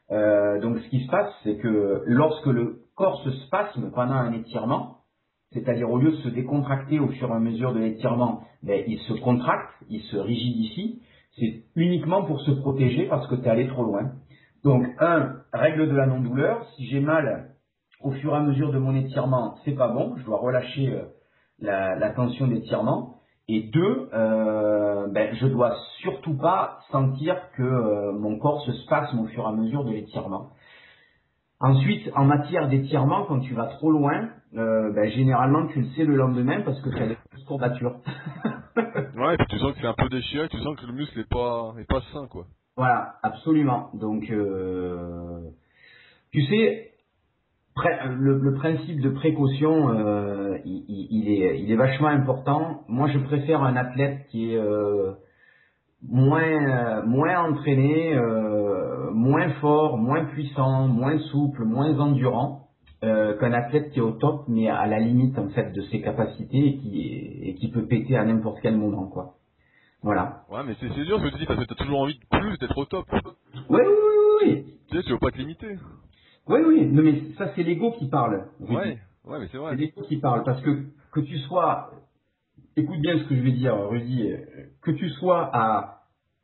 Donc ce qui se passe, c'est que lorsque le corps se spasme pendant un étirement, c'est-à-dire au lieu de se décontracter au fur et à mesure de l'étirement, ben, il se contracte, il se rigidifie, c'est uniquement pour se protéger parce que tu es allé trop loin. Donc, règle de la non-douleur, si j'ai mal au fur et à mesure de mon étirement, c'est pas bon, je dois relâcher la tension d'étirement. Et deux, ben, je dois surtout pas sentir que mon corps se spasme au fur et à mesure de l'étirement. Ensuite, en matière d'étirement, quand tu vas trop loin, ben, généralement tu le sais le lendemain parce que tu as des grosses courbatures. Ouais, et puis tu sens que c'est un peu déchiré, tu sens que le muscle est pas sain, quoi. Voilà, absolument. Donc, tu sais, le principe de précaution, il est vachement important. Moi, je préfère un athlète qui est moins entraîné, moins fort, moins puissant, moins souple, moins endurant qu'un athlète qui est au top, mais à la limite en fait de ses capacités et qui peut péter à n'importe quel moment, quoi. Voilà. Ouais, mais c'est dur ce que tu dis, parce que t'as toujours envie de plus, d'être au top. Oui, oui, oui, oui. Tu sais, tu veux pas te limiter. Oui, oui. Non, mais ça c'est l'ego qui parle, Rudy. Ouais, mais c'est C'est vrai. l'ego qui parle parce que tu sois, écoute bien ce que je vais dire, Rudy, que tu sois à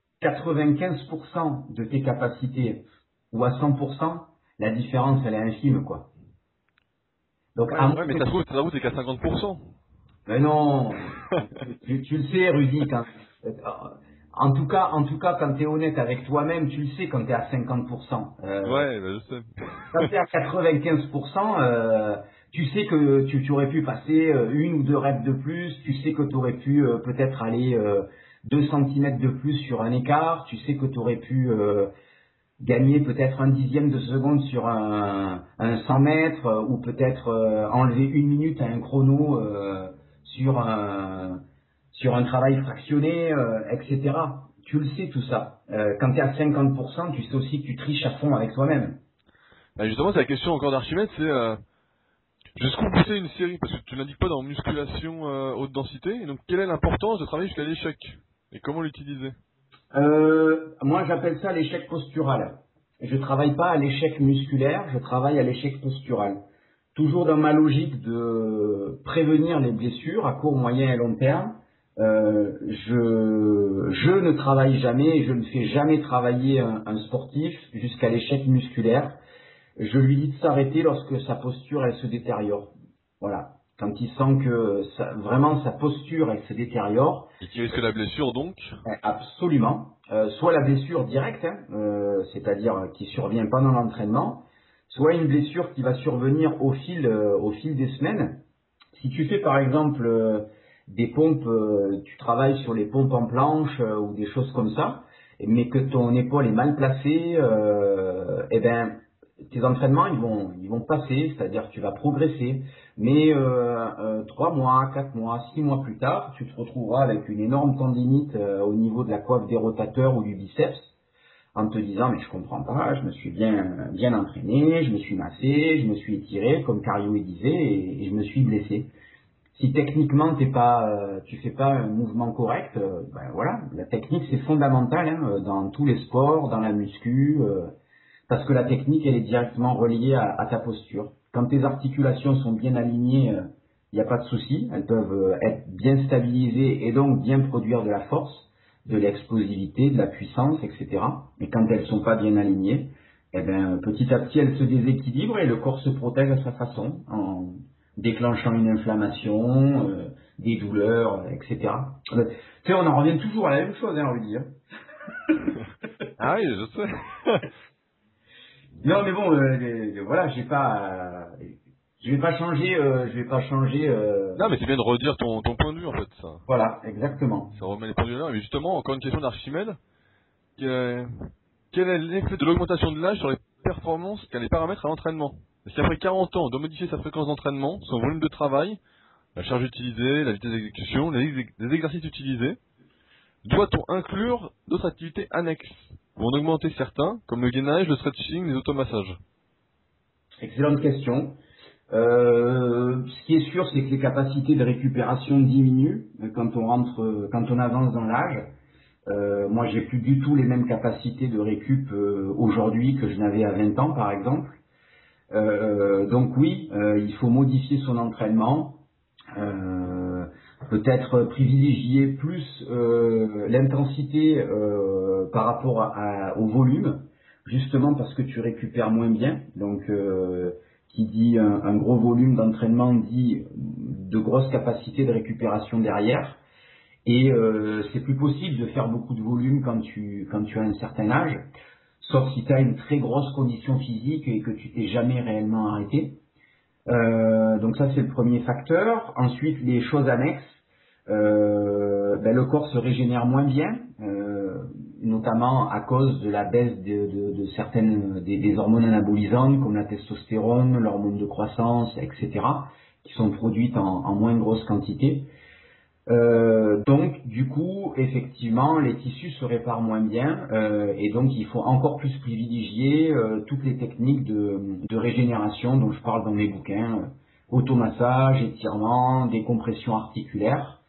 95% de tes capacités ou à 100%, la différence elle est infime, quoi. Donc à moins Ouais, mais que ça se tu... trouve, t'es qu'à 50%. Mais non, tu le sais, Rudy, quand... en tout cas, quand tu es honnête avec toi-même, tu le sais quand tu es à 50%. Ouais, bah, je sais. Quand tu es à 95%, tu sais que tu aurais pu passer une ou deux reps de plus, tu sais que tu aurais pu peut-être aller 2 centimètres de plus sur un écart, tu sais que tu aurais pu gagner peut-être un dixième de seconde sur un 100 mètres ou peut-être enlever une minute à un chrono sur un travail fractionné, etc. Tu le sais tout ça. Quand tu es à 50%, tu sais aussi que tu triches à fond avec toi-même. Bah, justement, c'est la question encore d'Archimède, c'est jusqu'où pousser une série, parce que tu l'indiques pas dans musculation haute densité, et donc quelle est l'importance de travailler jusqu'à l'échec et comment l'utiliser? Moi, j'appelle ça l'échec postural. Je travaille pas à l'échec musculaire, je travaille à l'échec postural. Toujours dans ma logique de prévenir les blessures à court, moyen et long terme. Je ne travaille jamais, je ne fais jamais travailler un sportif jusqu'à l'échec musculaire. Je lui dis de s'arrêter lorsque sa posture elle se détériore. Voilà. Quand il sent que vraiment sa posture elle se détériore, Et qui risque la blessure donc? absolument. Soit la blessure directe, hein, c'est-à-dire qui survient pendant l'entraînement, soit une blessure qui va survenir au fil des semaines. Si tu fais par exemple des pompes, tu travailles sur les pompes en planche ou des choses comme ça, mais que ton épaule est mal placée, eh ben tes entraînements ils vont passer, c'est-à-dire que tu vas progresser, mais 3 mois, 4 mois, 6 mois plus tard, tu te retrouveras avec une énorme tendinite au niveau de la coiffe des rotateurs ou du biceps, en te disant mais je comprends pas, je me suis bien entraîné, je me suis massé, je me suis étiré comme Cario disait et je me suis blessé. Si techniquement tu fais pas un mouvement correct, ben voilà, la technique c'est fondamental hein, dans tous les sports, dans la muscu, parce que la technique elle est directement reliée à ta posture. Quand tes articulations sont bien alignées, il n'y a pas de souci, elles peuvent être bien stabilisées et donc bien produire de la force, de l'explosivité, de la puissance, etc. Mais quand elles sont pas bien alignées, eh ben petit à petit elles se déséquilibrent et le corps se protège à sa façon en déclenchant une inflammation, des douleurs, etc. Tu sais, on en revient toujours à la même chose, hein, on veut dire. Ah oui, je sais. Non, mais bon, voilà, je vais pas changer, Non, mais c'est bien de redire ton point de vue en fait, ça. voilà, exactement. Ça remet les pendules à l'heure. Mais justement, encore une question d'Archimède. Euh, Quel est l'effet de l'augmentation de l'âge sur les performances, les paramètres à l'entraînement? Est-ce qu'après 40 ans, on doit modifier sa fréquence d'entraînement, son volume de travail, la charge utilisée, la vitesse d'exécution, les exercices utilisés? Doit-on inclure d'autres activités annexes ou en augmenter certains, comme le gainage, le stretching, les automassages? Excellente question. Ce qui est sûr, c'est que les capacités de récupération diminuent quand on avance dans l'âge. Moi, j'ai plus du tout les mêmes capacités de récup aujourd'hui que je n'avais à 20 ans, par exemple. Donc oui, il faut modifier son entraînement, peut-être privilégier plus l'intensité par rapport au volume, justement parce que tu récupères moins bien. Donc, qui dit un gros volume d'entraînement dit de grosses capacités de récupération derrière. Et c'est plus possible de faire beaucoup de volume quand tu as un certain âge, sauf si tu as une très grosse condition physique et que tu t'es jamais réellement arrêté. Donc ça c'est le premier facteur. Ensuite les choses annexes, le corps se régénère moins bien, notamment à cause de la baisse de certaines des hormones anabolisantes comme la testostérone, l'hormone de croissance, etc., qui sont produites en moins grosse quantité. Donc du coup effectivement les tissus se réparent moins bien et donc il faut encore plus privilégier toutes les techniques de régénération dont je parle dans mes bouquins, automassage, étirement, décompression articulaire,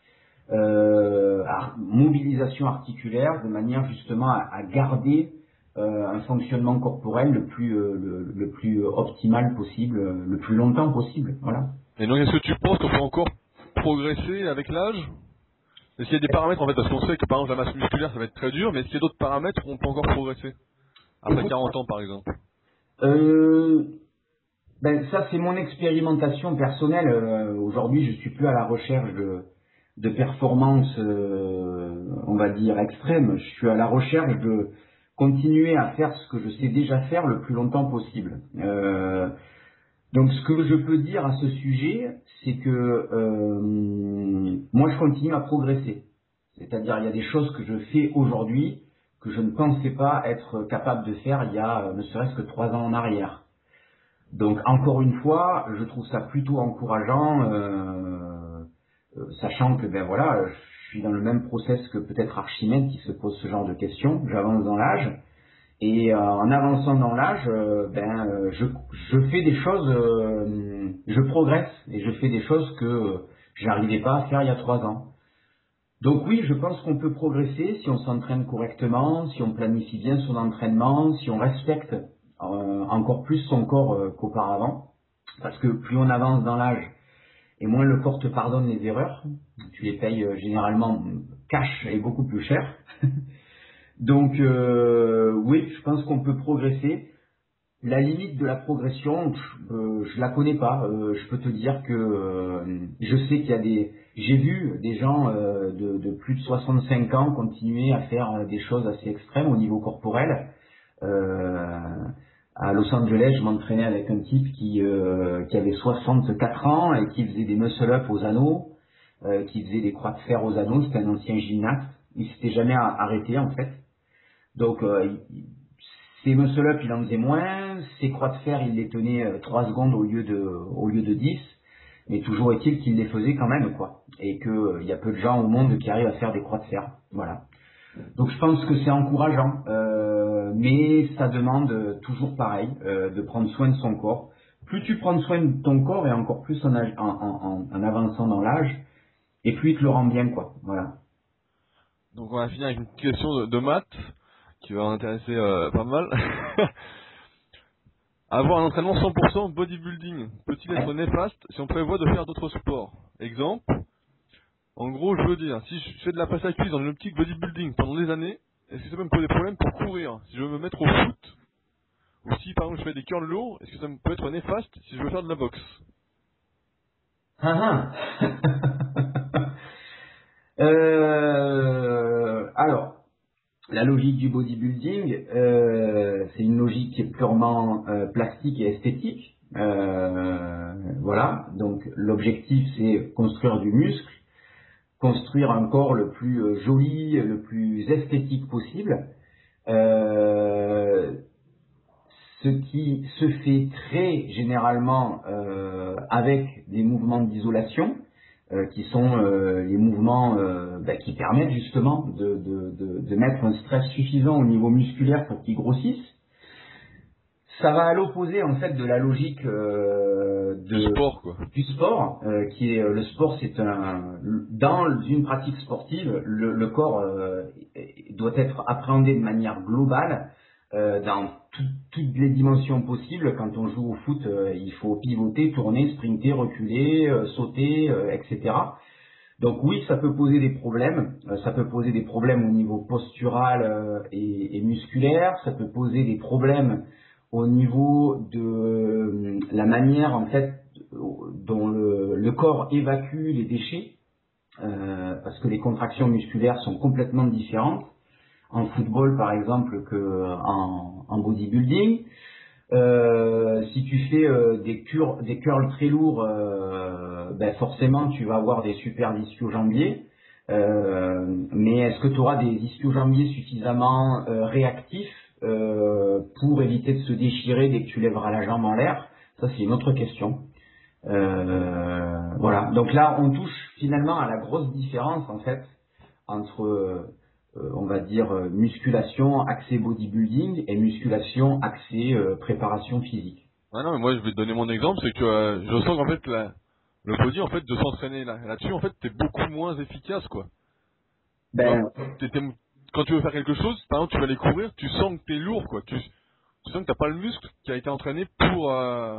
mobilisation articulaire de manière justement à garder un fonctionnement corporel le plus optimal possible, le plus longtemps possible. Voilà. Et donc, est-ce que tu penses qu'on peut encore progresser avec l'âge? Est-ce qu'il y a des paramètres, en fait, parce qu'on sait que, par exemple, la masse musculaire, ça va être très dur, mais est-ce qu'il y a d'autres paramètres où on peut encore progresser? Après 40 ans, par exemple. Euh, ça c'est mon expérimentation personnelle. Aujourd'hui, je suis plus à la recherche de performances, on va dire extrêmes. Je suis à la recherche de continuer à faire ce que je sais déjà faire le plus longtemps possible. Donc, ce que je peux dire à ce sujet, c'est que moi, je continue à progresser. C'est-à-dire, il y a des choses que je fais aujourd'hui que je ne pensais pas être capable de faire il y a ne serait-ce que 3 ans en arrière. Donc encore une fois, je trouve ça plutôt encourageant, sachant que ben voilà, je suis dans le même process que peut-être Archimède qui se pose ce genre de questions. J'avance dans l'âge et en avançant dans l'âge, je fais des choses, je progresse et je fais des choses que j'arrivais pas à faire il y a 3 ans. Donc oui, je pense qu'on peut progresser si on s'entraîne correctement, si on planifie bien son entraînement, si on respecte encore plus son corps qu'auparavant. Parce que plus on avance dans l'âge, et moins le corps te pardonne les erreurs. Tu les payes généralement cash et beaucoup plus cher. Donc oui, je pense qu'on peut progresser. La limite de la progression, je la connais pas. Je peux te dire que je sais qu'il y a j'ai vu des gens de plus de 65 ans continuer à faire des choses assez extrêmes au niveau corporel. À Los Angeles, je m'entraînais avec un type qui avait 64 ans et qui faisait des muscle-up aux anneaux, qui faisait des croix de fer aux anneaux. C'était un ancien gymnaste. Il s'était jamais arrêté en fait. Donc ses muscle-up, il en faisait moins. Ses croix de fer, il les tenait 3 secondes au lieu de 10. Mais toujours est-il qu'il les faisait quand même, quoi. Et que il y a peu de gens au monde qui arrivent à faire des croix de fer. Voilà. Donc je pense que c'est encourageant, mais ça demande toujours pareil, de prendre soin de son corps. Plus tu prends soin de ton corps et encore plus en avançant dans l'âge, et plus il te le rend bien, quoi. Voilà. Donc, on va finir avec une question de maths, qui va intéresser pas mal. Avoir un entraînement 100% bodybuilding peut-il être néfaste si on prévoit de faire d'autres sports? Exemple, en gros, je veux dire, si je fais de la passe à cuisse dans une optique bodybuilding pendant des années, est-ce que ça peut me poser problème pour courir? Si je veux me mettre au foot, ou si par exemple je fais des curls lourds, est-ce que ça peut être néfaste si je veux faire de la boxe? Ah, ah. Alors, la logique du bodybuilding, c'est une logique qui est purement plastique et esthétique. Voilà, donc l'objectif c'est construire du muscle, construire un corps le plus joli, le plus esthétique possible. Euh, Ce qui se fait très généralement avec des mouvements d'isolation, qui sont les mouvements qui permettent justement de mettre un stress suffisant au niveau musculaire pour qu'il grossisse. Ça va à l'opposé en fait de la logique Du sport, quoi. du sport, qui est le sport, c'est dans une pratique sportive, le corps doit être appréhendé de manière globale dans toutes les dimensions possibles. Quand on joue au foot, il faut pivoter, tourner, sprinter, reculer, sauter, etc. Donc oui, ça peut poser des problèmes. Ça peut poser des problèmes au niveau postural et musculaire. Ça peut poser des problèmes au niveau de la manière en fait dont le corps évacue les déchets, parce que les contractions musculaires sont complètement différentes en football par exemple que en bodybuilding. Si tu fais des curls très lourds, ben forcément tu vas avoir des super ischio-jambiers. Mais est-ce que tu auras des ischio-jambiers suffisamment réactifs pour éviter de se déchirer dès que tu lèveras la jambe en l'air? Ça c'est une autre question. Voilà. Donc là on touche finalement à la grosse différence en fait entre on va dire musculation axée bodybuilding et musculation axée préparation physique. Ah non, mais moi je vais te donner mon exemple, c'est que je sens qu'en fait le body, en fait, de s'entraîner là-dessus, en fait, t'es beaucoup moins efficace, quoi. Tu vois, Ben quand tu veux faire quelque chose, par exemple, tu vas aller courir, tu sens que t'es lourd, quoi. Tu sens que t'as pas le muscle qui a été entraîné pour.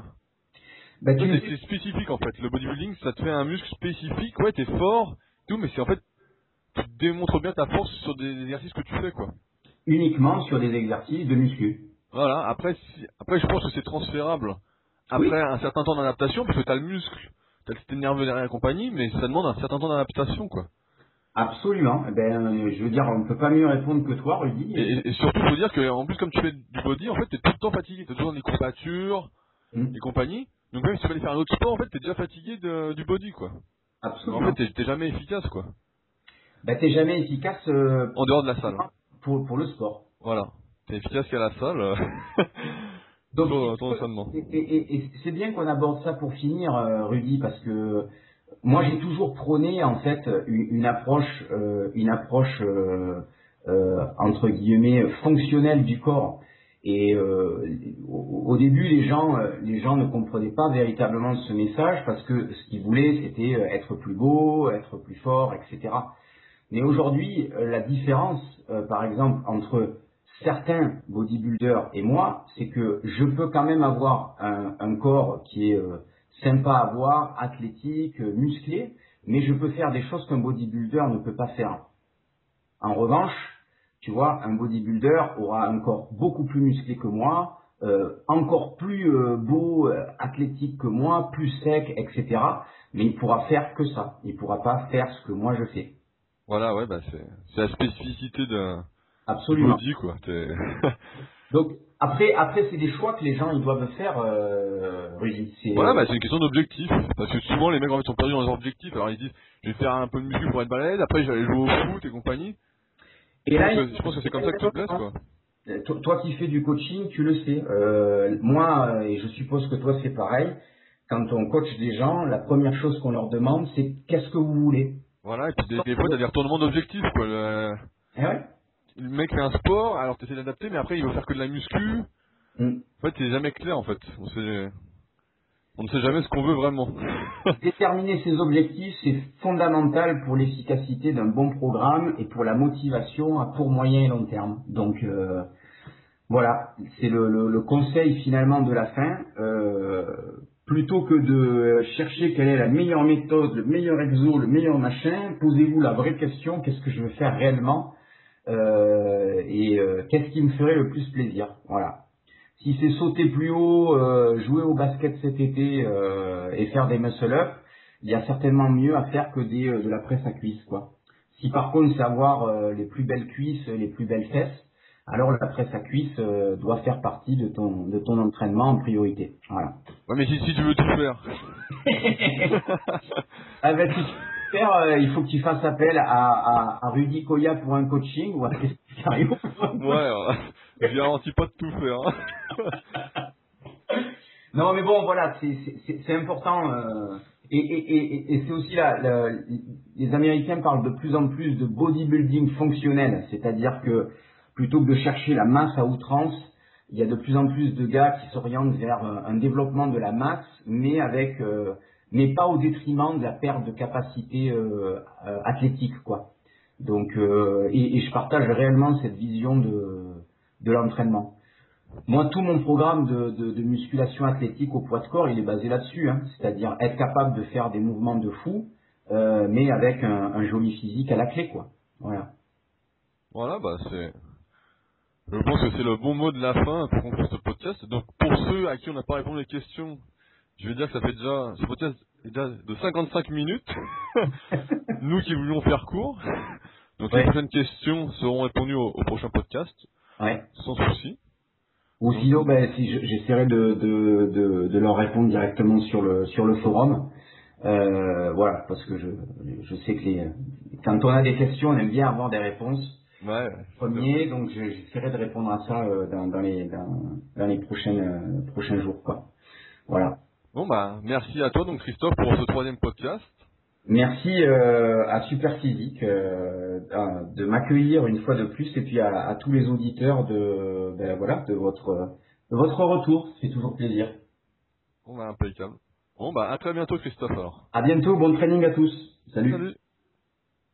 ben Toi, tu le c'est sais spécifique, en fait. Le bodybuilding, ça te fait un muscle spécifique. Ouais, t'es fort, tout, mais c'est en fait, tu démontres bien ta force sur des exercices que tu fais, quoi. uniquement sur des exercices de muscu. Voilà. Après, je pense que c'est transférable. Oui, Après un certain temps d'adaptation, parce que t'as le muscle, t'as le système nerveux derrière et compagnie, mais ça demande un certain temps d'adaptation, quoi. absolument. Eh ben je veux dire, on ne peut pas mieux répondre que toi, Rudy. Et surtout, faut dire que, en plus, comme tu fais du body, en fait, t'es tout le temps fatigué. T'as toujours des courbatures Hmm, et compagnie. Donc même si tu vas aller faire un autre sport, en fait, t'es déjà fatigué du body, quoi. Donc en fait, absolument. t'es jamais efficace, quoi. Ben t'es jamais efficace En dehors de la salle. pour le sport. Voilà. T'es efficace qu'à la salle, Donc si sur tu ton veux, entraînement. et c'est bien qu'on aborde ça pour finir, Rudy, parce que moi j'ai toujours prôné en fait une approche entre guillemets fonctionnelle du corps. Et au début les gens ne comprenaient pas véritablement ce message parce que ce qu'ils voulaient c'était être plus beau, être plus fort, etc. Mais aujourd'hui, la différence, par exemple, entre certains bodybuilders et moi, c'est que je peux quand même avoir un corps qui est sympa à voir, athlétique, musclé, mais je peux faire des choses qu'un bodybuilder ne peut pas faire. En revanche, tu vois, un bodybuilder aura un corps beaucoup plus musclé que moi, encore plus beau, athlétique que moi, plus sec, etc. Mais il pourra faire que ça. Il pourra pas faire ce que moi je fais. Voilà, ouais, bah c'est la spécificité du Absolument. body, quoi. Donc après c'est des choix que les gens ils doivent faire, Rudy. C'est Voilà, bah c'est une question d'objectif. Parce que souvent, les mecs, en fait, sont perdus dans leurs objectifs. Alors ils disent, je vais faire un peu de muscu pour être balèze, après je vais aller jouer au foot et compagnie. et là Je pense que c'est comme ça que tu te blesses, quoi. toi qui fais du coaching, tu le sais. Moi et je suppose que toi c'est pareil. Quand on coach des gens, la première chose qu'on leur demande c'est qu'est-ce que vous voulez. Voilà, et puis des fois, t'as des retournements d'objectifs, quoi. Eh ouais. Le mec fait un sport, alors t'essaies d'adapter, mais après il veut faire que de la muscu. Mm. En fait, c'est jamais clair, en fait. On ne sait jamais ce qu'on veut vraiment. Déterminer ses objectifs, c'est fondamental pour l'efficacité d'un bon programme et pour la motivation à court, moyen et long terme. Donc voilà, c'est le conseil finalement de la fin. Plutôt que de chercher quelle est la meilleure méthode, le meilleur exo, le meilleur machin, posez-vous la vraie question, qu'est-ce que je veux faire réellement qu'est-ce qui me ferait le plus plaisir. Voilà. Si c'est sauter plus haut, jouer au basket cet été et faire des muscle-up, il y a certainement mieux à faire que de la presse à cuisses, quoi. Si par contre c'est avoir les plus belles cuisses, les plus belles fesses, alors la presse à cuisses doit faire partie de ton entraînement en priorité. Voilà. Ouais, mais si tu veux tout faire. Ah ben, si tu veux faire, il faut que tu fasses appel à Rudy Koya pour un coaching ou à Christophe Cario pour un Ouais, coaching. je garantis pas de tout faire. Hein. Non, mais bon, voilà, c'est important. Et c'est aussi les Américains parlent de plus en plus de bodybuilding fonctionnel, c'est-à-dire que plutôt que de chercher la masse à outrance, il y a de plus en plus de gars qui s'orientent vers un développement de la masse, mais pas au détriment de la perte de capacité athlétique, quoi. Donc, et je partage réellement cette vision de l'entraînement. Moi, tout mon programme de musculation athlétique au poids de corps, il est basé là-dessus, hein. C'est-à-dire être capable de faire des mouvements de fou, mais avec un joli physique à la clé, quoi. Voilà. Voilà, bah je pense que c'est le bon mot de la fin pour conclure ce podcast. Donc pour ceux à qui on n'a pas répondu aux questions, je vais dire que ça fait déjà, ce podcast est déjà de 55 minutes. Nous qui voulions faire court. Donc les Ouais, prochaines questions seront répondues au prochain podcast, ouais. sans souci. Ou Donc sinon, ben, si j'essaierai de leur répondre directement sur le forum. Voilà, parce que je sais que quand on a des questions, on aime bien avoir des réponses. ouais, c'est vrai. Premier, donc j'essaierai de répondre à ça dans les prochains jours, quoi. Voilà. Bon bah merci à toi donc Christophe pour ce troisième podcast. Merci à Superphysique de m'accueillir une fois de plus et puis à tous les auditeurs de votre retour. C'est toujours plaisir. Bon bah impeccable. Bon bah à très bientôt Christophe alors. À bientôt, bon training à tous. Salut. Salut.